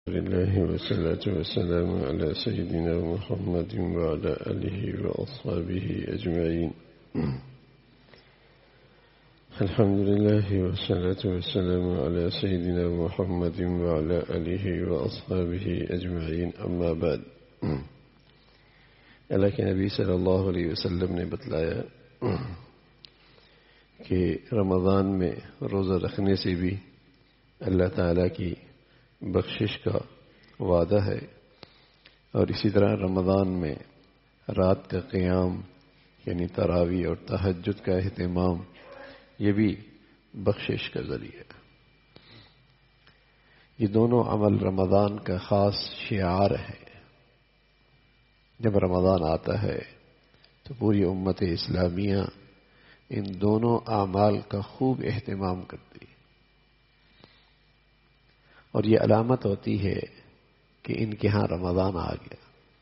لله والصلاة والسلام على سيدنا محمد وعلى آله وأصحابه أجمعين. الحمد لله والصلاة والسلام على سيدنا محمد وعلى آله وأصحابه أجمعين. أما بعد، اللہ کے نبی صلی اللہ علیہ وسلم نے بتلایا کہ رمضان میں روزہ رکھنے سے بھی اللہ تعالیٰ کی بخشش کا وعدہ ہے، اور اسی طرح رمضان میں رات کا قیام یعنی تراویح اور تہجد کا اہتمام یہ بھی بخشش کا ذریعہ ہے۔ یہ دونوں عمل رمضان کا خاص شعار ہے۔ جب رمضان آتا ہے تو پوری امت اسلامیہ ان دونوں اعمال کا خوب اہتمام کرتی ہے، اور یہ علامت ہوتی ہے کہ ان کے ہاں رمضان آ گیا،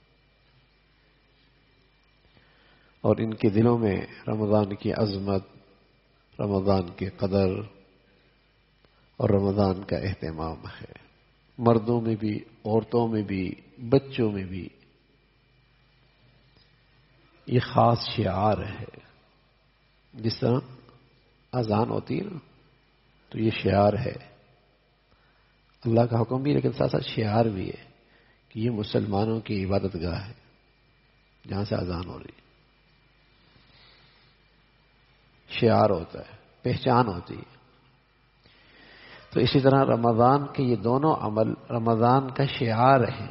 اور ان کے دلوں میں رمضان کی عظمت، رمضان کی قدر اور رمضان کا اہتمام ہے۔ مردوں میں بھی، عورتوں میں بھی، بچوں میں بھی یہ خاص شعار ہے۔ جس طرح اذان ہوتی ہے نا، تو یہ شعار ہے، اللہ کا حکم بھی، لیکن ساتھ ساتھ شعار بھی ہے کہ یہ مسلمانوں کی عبادت گاہ ہے جہاں سے اذان ہو رہی ہے۔ شعار ہوتا ہے، پہچان ہوتی ہے۔ تو اسی طرح رمضان کے یہ دونوں عمل رمضان کا شعار ہے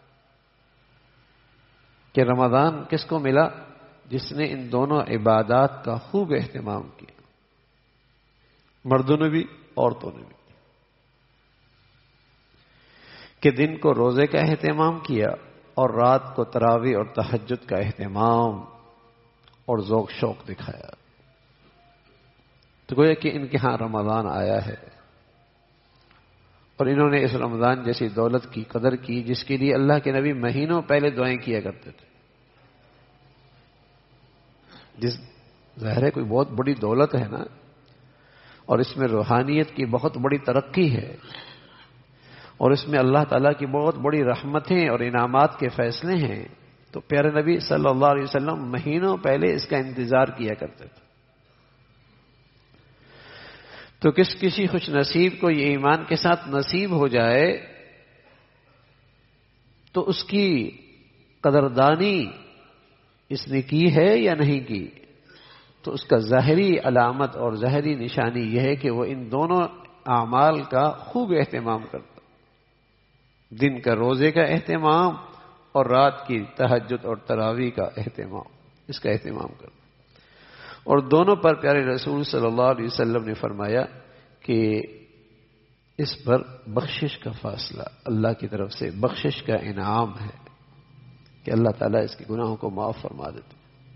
کہ رمضان کس کو ملا؟ جس نے ان دونوں عبادات کا خوب اہتمام کیا، مردوں نے بھی، عورتوں نے بھی، کہ دن کو روزے کا اہتمام کیا اور رات کو تراویح اور تہجد کا اہتمام اور ذوق شوق دکھایا۔ تو گویا کہ ان کے ہاں رمضان آیا ہے، اور انہوں نے اس رمضان جیسی دولت کی قدر کی جس کے لیے اللہ کے نبی مہینوں پہلے دعائیں کیا کرتے تھے۔ جس ظاہر ہے کوئی بہت بڑی دولت ہے نا، اور اس میں روحانیت کی بہت بڑی ترقی ہے، اور اس میں اللہ تعالیٰ کی بہت بڑی رحمتیں اور انعامات کے فیصلے ہیں، تو پیارے نبی صلی اللہ علیہ وسلم مہینوں پہلے اس کا انتظار کیا کرتے تھے۔ تو کسی خوش نصیب کو یہ ایمان کے ساتھ نصیب ہو جائے تو اس کی قدردانی اس نے کی ہے یا نہیں کی؟ تو اس کا ظاہری علامت اور ظاہری نشانی یہ ہے کہ وہ ان دونوں اعمال کا خوب اہتمام کرتا، دن کا روزے کا اہتمام اور رات کی تہجد اور تراویح کا اہتمام، اس کا اہتمام کرتا۔ اور دونوں پر پیارے رسول صلی اللہ علیہ وسلم نے فرمایا کہ اس پر بخشش کا فاصلہ، اللہ کی طرف سے بخشش کا انعام ہے کہ اللہ تعالیٰ اس کے گناہوں کو معاف فرما دیتے۔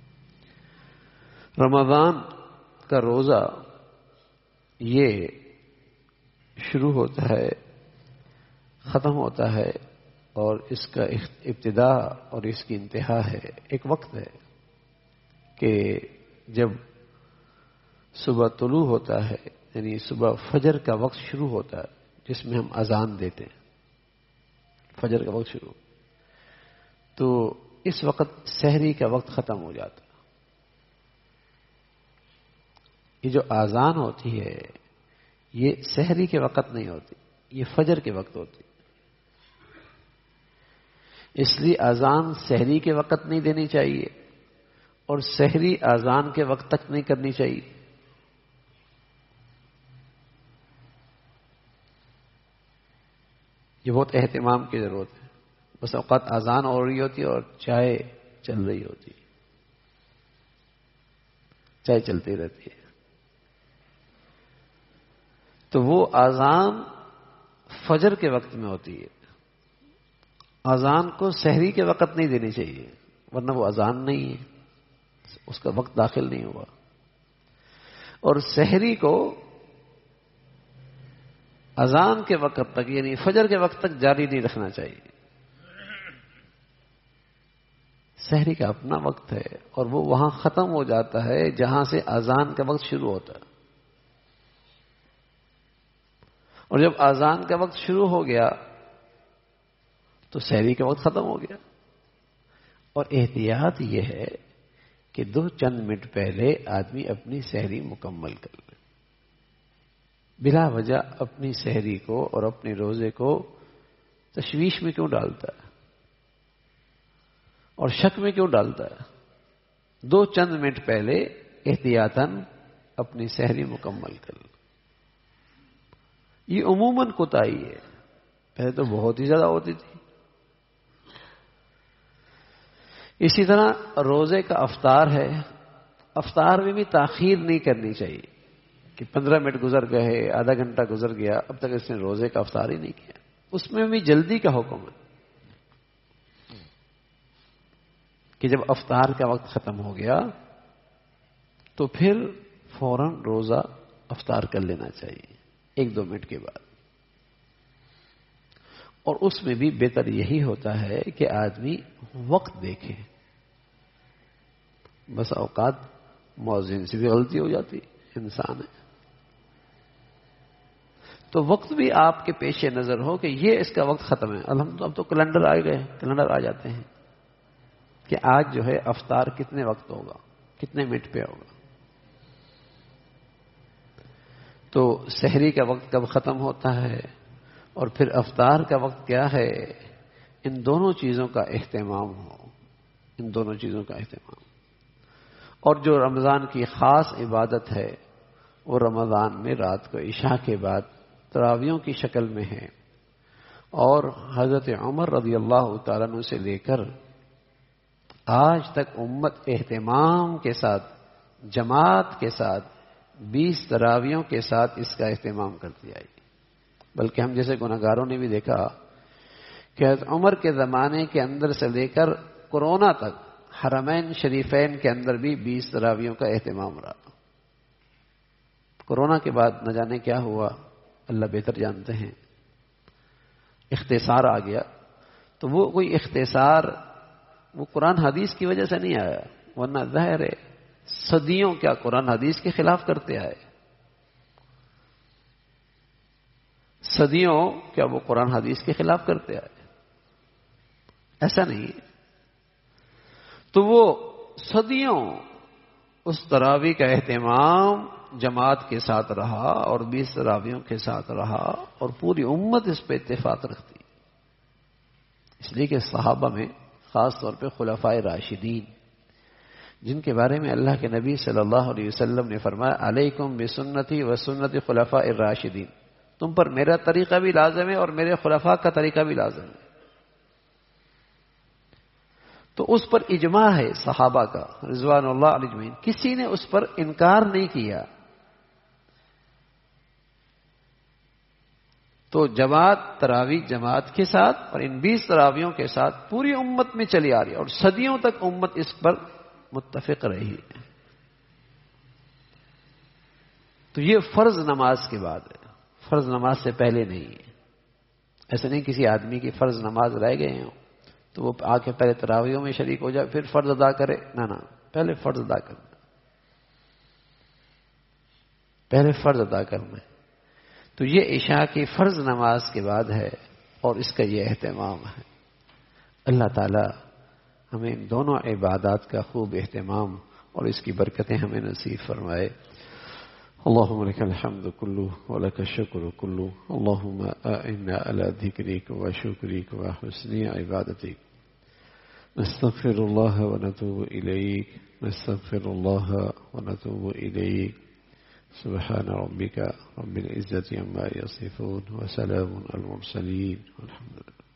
رمضان کا روزہ یہ شروع ہوتا ہے، ختم ہوتا ہے، اور اس کا ابتدا اور اس کی انتہا ہے۔ ایک وقت ہے کہ جب صبح طلوع ہوتا ہے، یعنی صبح فجر کا وقت شروع ہوتا ہے، جس میں ہم اذان دیتے ہیں، فجر کا وقت شروع، تو اس وقت سحری کا وقت ختم ہو جاتا ہے۔ یہ جو اذان ہوتی ہے یہ سحری کے وقت نہیں ہوتی، یہ فجر کے وقت ہوتی۔ اس لیے اذان سحری کے وقت نہیں دینی چاہیے، اور سحری اذان کے وقت تک نہیں کرنی چاہیے۔ یہ بہت اہتمام کی ضرورت ہے۔ بس اوقات اذان ہو رہی ہوتی ہے اور چائے چل رہی ہوتی ہے، چائے چلتی رہتی ہے، تو وہ اذان فجر کے وقت میں ہوتی ہے۔ اذان کو سحری کے وقت نہیں دینی چاہیے، ورنہ وہ اذان نہیں ہے، اس کا وقت داخل نہیں ہوا۔ اور سحری کو اذان کے وقت تک، یعنی فجر کے وقت تک جاری نہیں رکھنا چاہیے۔ سحری کا اپنا وقت ہے، اور وہ وہاں ختم ہو جاتا ہے جہاں سے اذان کا وقت شروع ہوتا ہے۔ اور جب اذان کا وقت شروع ہو گیا تو سحری کا وقت ختم ہو گیا. اور احتیاط یہ ہے کہ 2 منٹ پہلے آدمی اپنی سحری مکمل کر لے. بلا وجہ اپنی سحری کو اور اپنے روزے کو تشویش میں کیوں ڈالتا ہے اور شک میں کیوں ڈالتا ہے؟ 2 منٹ پہلے احتیاطاً اپنی سحری مکمل کر لے. یہ عموماً کوتاہی ہے، پہلے تو بہت ہی زیادہ ہوتی تھی. اسی طرح روزے کا افطار ہے، افطار میں بھی تاخیر نہیں کرنی چاہیے کہ 15 منٹ گزر گئے، آدھا گھنٹہ گزر گیا، اب تک اس نے روزے کا افطار ہی نہیں کیا. اس میں بھی جلدی کا حکم ہے کہ جب افطار کا وقت ختم ہو گیا تو پھر فوراً روزہ افطار کر لینا چاہیے 1-2 منٹ کے بعد. اور اس میں بھی بہتر یہی ہوتا ہے کہ آدمی وقت دیکھے. بس اوقات مؤذن سے بھی غلطی ہو جاتی، انسان ہے، تو وقت بھی آپ کے پیش نظر ہو کہ یہ اس کا وقت ختم ہے. الحمدللہ اب تو کیلنڈر آ گئے، کیلنڈر آ جاتے ہیں کہ آج جو ہے افطار کتنے وقت ہوگا، کتنے منٹ پہ ہوگا. تو سحری کا وقت کب ختم ہوتا ہے اور پھر افطار کا وقت کیا ہے، ان دونوں چیزوں کا اہتمام ہو، ان دونوں چیزوں کا اہتمام. اور جو رمضان کی خاص عبادت ہے وہ رمضان میں رات کو عشاء کے بعد تراویحوں کی شکل میں ہے. اور حضرت عمر رضی اللہ تعالیٰ عنہ سے لے کر آج تک امت اہتمام کے ساتھ، جماعت کے ساتھ 20 تراویحوں کے ساتھ اس کا اہتمام کرتی آئی. بلکہ ہم جیسے گناہگاروں نے بھی دیکھا کہ حضرت عمر کے زمانے کے اندر سے لے کر کورونا تک حرمین شریفین کے اندر بھی 20 تراویحوں کا اہتمام رہا. کورونا کے بعد نہ جانے کیا ہوا، اللہ بہتر جانتے ہیں، اختصار آ گیا. تو وہ کوئی اختصار وہ قرآن حدیث کی وجہ سے نہیں آیا، ورنہ ظاہر ہے صدیوں کیا قرآن حدیث کے خلاف کرتے آئے، صدیوں کیا وہ قرآن حدیث کے خلاف کرتے آئے، ایسا نہیں. تو وہ صدیوں اس تراویح کا اہتمام جماعت کے ساتھ رہا اور 20 تراویحوں کے ساتھ رہا اور پوری امت اس پہ اتفاق رکھتی. اس لیے کہ صحابہ میں خاص طور پہ خلفائے راشدین، جن کے بارے میں اللہ کے نبی صلی اللہ علیہ وسلم نے فرمایا علیکم بسنتی و سنت خلفاء الراشدین، تم پر میرا طریقہ بھی لازم ہے اور میرے خلفاء کا طریقہ بھی لازم ہے. تو اس پر اجماع ہے صحابہ کا رضوان اللہ علیہ اجمعین، کسی نے اس پر انکار نہیں کیا. تو جماعت تراویح جماعت کے ساتھ اور ان 20 تراویحوں کے ساتھ پوری امت میں چلی آ رہی ہے اور صدیوں تک امت اس پر متفق رہی ہے. تو یہ فرض نماز کے بعد ہے، فرض نماز سے پہلے نہیں ہے. ایسا نہیں کسی آدمی کی فرض نماز رہ گئے ہوں تو وہ آ کے پہلے تراویحوں میں شریک ہو جائے پھر فرض ادا کرے، نہ پہلے فرض ادا کرنا، پہلے فرض ادا کرنا. تو یہ عشاء کی فرض نماز کے بعد ہے اور اس کا یہ اہتمام ہے. اللہ تعالی ہمیں ان دونوں عبادات کا خوب اہتمام اور اس کی برکتیں ہمیں نصیب فرمائے. اللهم لك الحمد كله ولك الشكر كله، اللهم أعنا على ذكرك وشكرك وحسن عبادتك. نستغفر الله ونتوب إليك، نستغفر الله ونتوب إليك. سبحان ربك رب العزة عما يصفون وسلام على المرسلين والحمد لله.